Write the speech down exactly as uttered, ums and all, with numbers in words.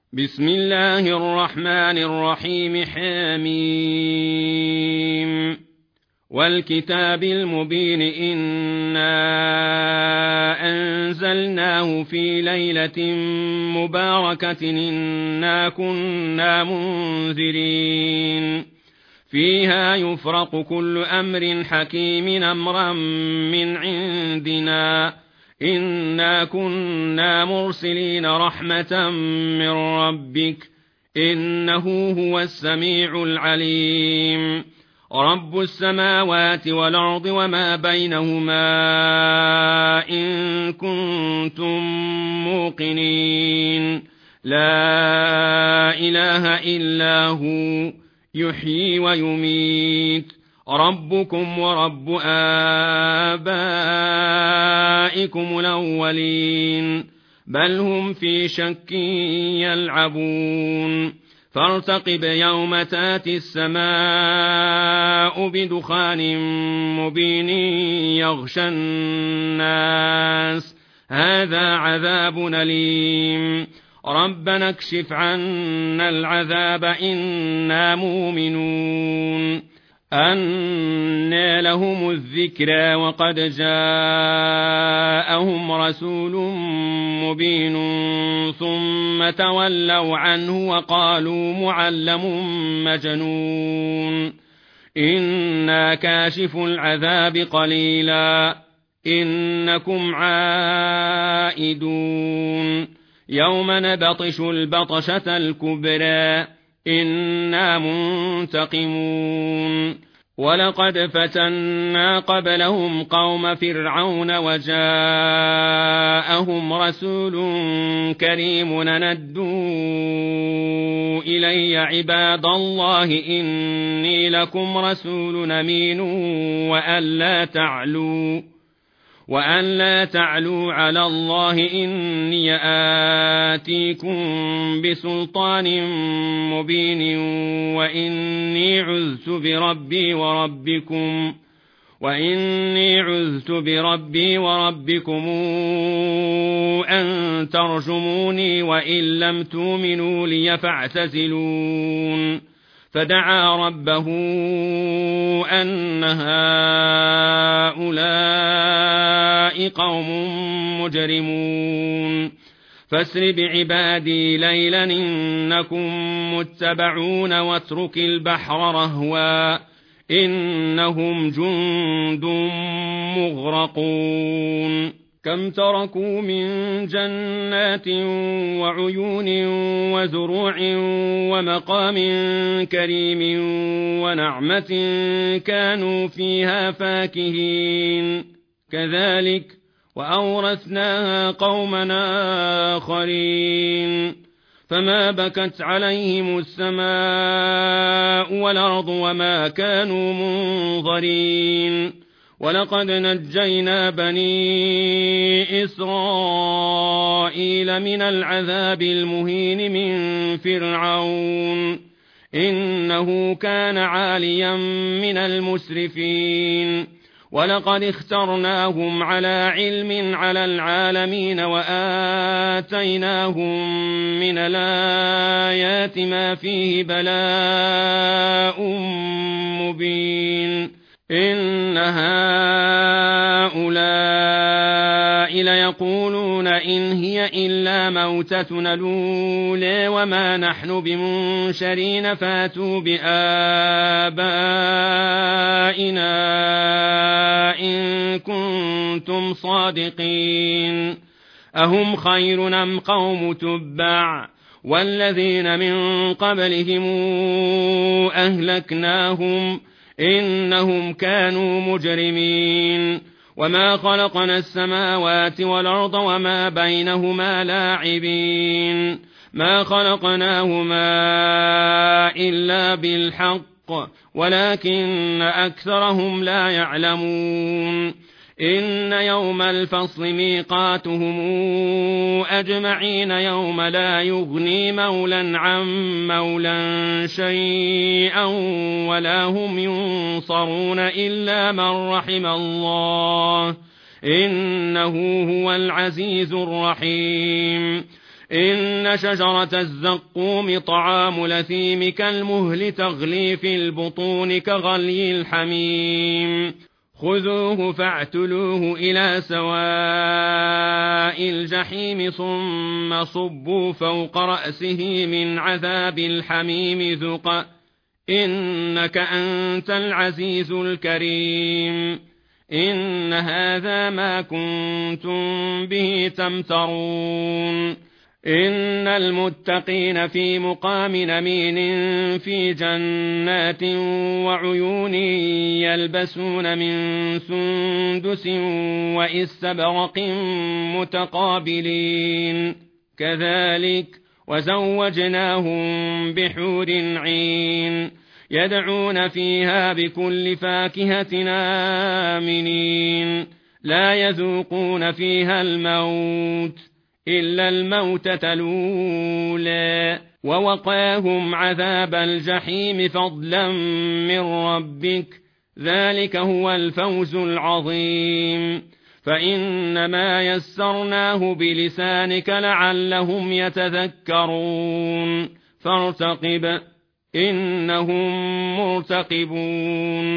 بسم الله الرحمن الرحيم. حميم والكتاب المبين إنا أنزلناه في ليلة مباركة إنا كنا منذرين فيها يفرق كل أمر حكيم أمرا من عندنا إنا كنا مرسلين رحمة من ربك إنه هو السميع العليم. رب السماوات والأرض وما بينهما إن كنتم موقنين لا إله إلا هو يحيي ويميت ربكم ورب آبائكم الأولين بل هم في شك يلعبون فارتقب يوم تاتي السماء بدخان مبين يغشى الناس هذا عذاب أليم ربنا اكشف عنا العذاب إنا مؤمنون. أنى لهم الذكرى وقد جاءهم رسول مبين ثم تولوا عنه وقالوا معلم مجنون إنا كاشف العذاب قليلا إنكم عائدون يوم نبطش البطشة الكبرى إنا منتقمون. ولقد فتنا قبلهم قوم فرعون وجاءهم رسول كريم ندوا إلي عباد الله إني لكم رسول أمين وأن لا تعلوا وأن لا تعلوا على الله إني آتيكم بسلطان مبين وإني عذت بربي وربكم وإني عذت بربي وربكم أن ترجموني وإن لم تؤمنوا لي فاعتزلون. فدعا ربه أن هؤلاء قوم مجرمون فاسر بعبادي ليلا إنكم متبعون واترك البحر رهوا إنهم جند مغرقون. كم تركوا من جنات وعيون وزروع ومقام كريم ونعمة كانوا فيها فاكهين كذلك وأورثناها قومنا آخرين فما بكت عليهم السماء والأرض وما كانوا منظرين. ولقد نجينا بني إسرائيل من العذاب المهين من فرعون إنه كان عاليا من المسرفين ولقد اخترناهم على علم على العالمين وآتيناهم من الآيات ما فيه بلاء مبين. إن هؤلاء ليقولون إن هي إلا موتتنا الأولى وما نحن بمنشرين فاتوا بآبائنا إن كنتم صادقين. أهم خير أم قوم تبع والذين من قبلهم أهلكناهم إنهم كانوا مجرمين. وما خلقنا السماوات والأرض وما بينهما لاعبين ما خلقناهما إلا بالحق ولكن أكثرهم لا يعلمون. إن يوم الفصل ميقاتهم أجمعين يوم لا يغني مولا عن مولا شيئا ولا هم ينصرون إلا من رحم الله إنه هو العزيز الرحيم. إن شجرة الزقوم طعام الأثيم كالمهل تغلي في البطون كغلي الحميم خذوه فاعتلوه إلى سواء الجحيم ثم صبوا فوق رأسه من عذاب الحميم ذق إنك أنت العزيز الكريم إن هذا ما كنتم به تمترون إن المتقين في مقام أمين في جنات وعيون يلبسون من سندس وإستبرق متقابلين كذلك وزوجناهم بحور عين يدعون فيها بكل فاكهة آمنين لا يذوقون فيها الموت إلا الموتة الأولى ووقاهم عذاب الجحيم فضلا من ربك ذلك هو الفوز العظيم فإنما يسرناه بلسانك لعلهم يتذكرون فارتقب إنهم مرتقبون